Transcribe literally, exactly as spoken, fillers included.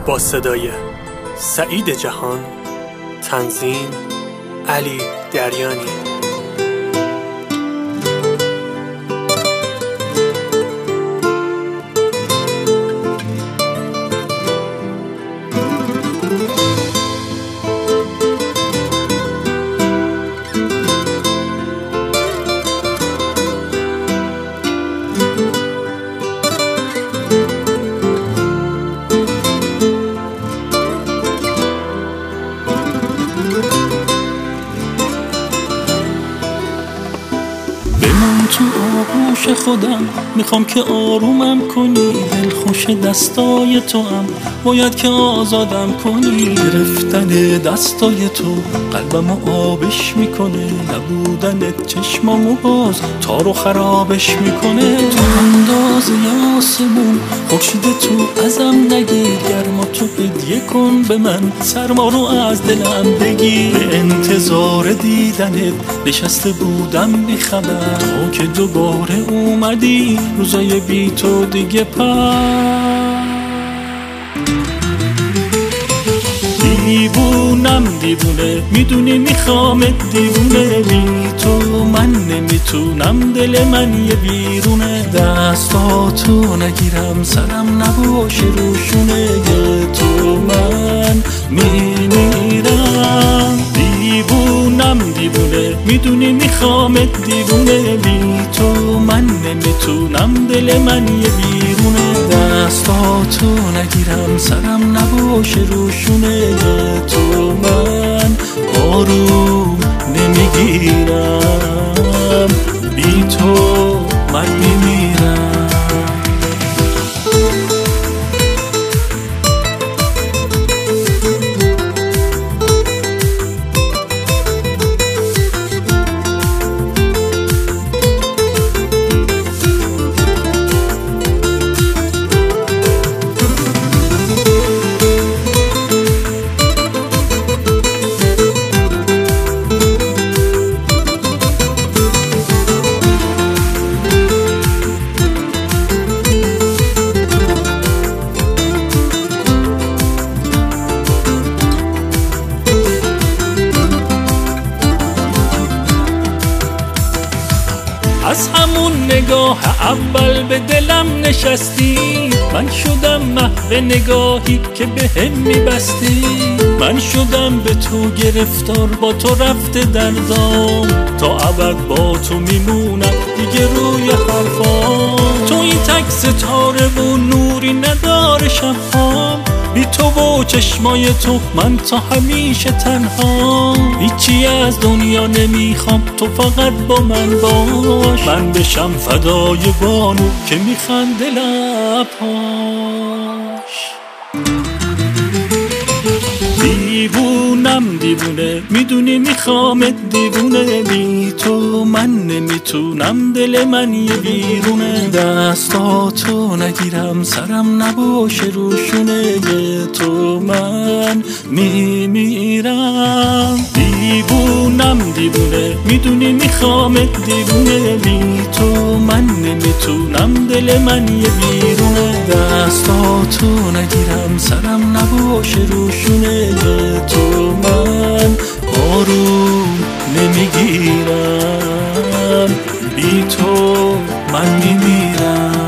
با صدای سعید جهان، تنظیم علی دریانی. بمون تو آغوش خودم، میخوام که آرومم کنی، دلخوش دستای تو هم باید که آزادم کنی. گرفتن دستای تو قلبمو آبش میکنه، نبودنت چشمامو باز تارو خرابش میکنه. تو اندازه آسمون خورشید تو ازم نگیر، گرما تو هدیه کن به من، سرما رو از دلم بگیر. به انتظار دیدنت نشسته بودم بی خبر، تو که دوباره اومدی روزای بی تو دیگه پر. دیوونم دیوونه، میدونی میخوامت دیوونه، بی تو من نمیتونم، دل من یه بیرونه. دستاتو نگیرم سرم نباشه روشونه، یه تو من میمیرم. دیوونم دیوونه، میدونی میخوامت دیوونه، بی تو من نمیتونم، دل من یه بیرونه. دستاتو نگیرم سرم نباشه روشونه، یه تو من آروم نمیگیرم، بی تو من میمیرم. از همون نگاه اول به دلم نشستی، من شدم محو نگاهی که به هم میبستی. من شدم به تو گرفتار، با تو رفته دردام، تا ابد با تو میمونم دیگه روی حرفام. تو این تک ستاره و نوری نداره شبهام، بی تو و چشمای تو من تا همیشه تنها. هیچی از دنیا نمیخوام، تو فقط با من باش، من بشم فدای بانو که میخنده لبهاش. دیوونم دیوونه، میدونی میخوامت دیوونه، بی تو من نمیتونم، دل من یه بیرونه. دستاتو نگیرم سرم نباشه روشونه، یه تو من میمیرم. دیوونم دیوونه، میدونی میخوامت دیوونه، بی تو من نمیتونم، دل من یه بیرونه. دستاتو نگیرم سرم نباشه روشونه، یه تو من آروم نمیگیرم، بی تو من میمیرم.